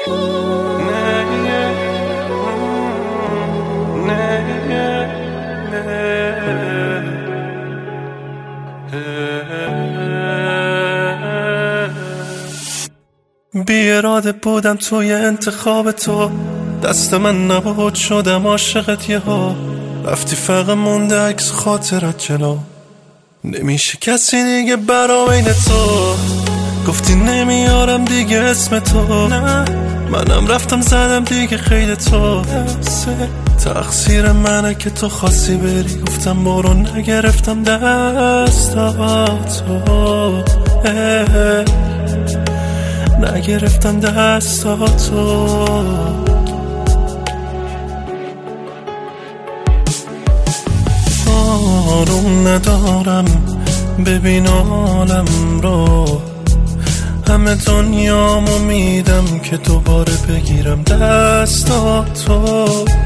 بی اراده بودم توی انتخاب تو، دست من نبود شدم عاشقت یهو. رفتی فقط مونده عکس خاطرت جلو، نمیشه کسی دیگه برای تو. گفتی نمیارم دیگه اسم تو، نه منم رفتم زدم دیگه خیلی تو. تقصیر منه که تو خواستی بری، گفتم برو نگرفتم دستاتو، نگرفتم دستاتو. آروم ندارم ببین عالم رو، همه دنیامو میدم که دوباره بگیرم دستاتو.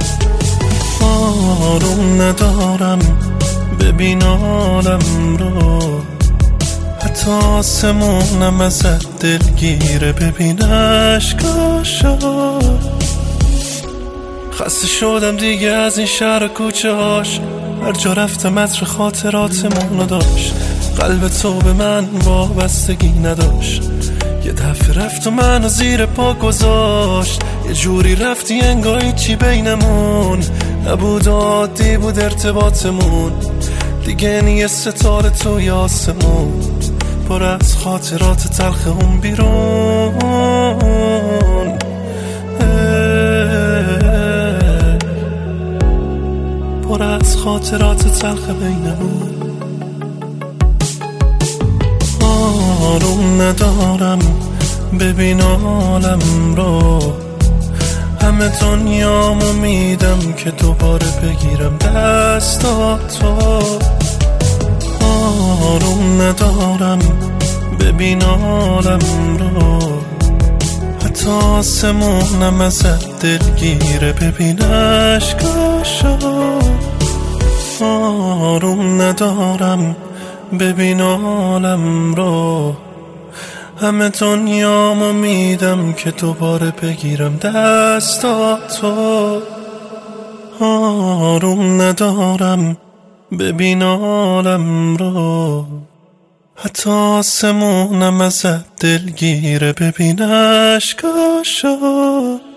آروم ندارم ببین عالم رو، حتی آسمونم ازت دلگیره ببین عشقاشو. خسته شدم دیگه از این شهر و کوچه هاش، هر جا رفتم عطر خاطراتمونو داشت. قلب تو به من وابستگی نداشت، یه دفعه رفت و منو زیر پا گذاشت. یه جوری رفتی انگار هیچی بینمون نبود، عادی بود ارتباطمون دیگه. یه ستاره توی آسمون پر از خاطرات تلخ اون بیرون. پر از خاطرات تلخ بینمون. آروم ندارم ببین عالم رو، همه دنیامو میدم که دوباره بگیرم دستاتو. آروم ندارم ببین عالم رو، حتی آسمونم ازت دلگیره ببین عشقاشو. آروم ندارم ببین عالم رو، همه دنیامو میدم که دوباره بگیرم دستاتو. آروم ندارم ببین عالم رو، حتی آسمونم ازت دلگیره ببین عشقاشو.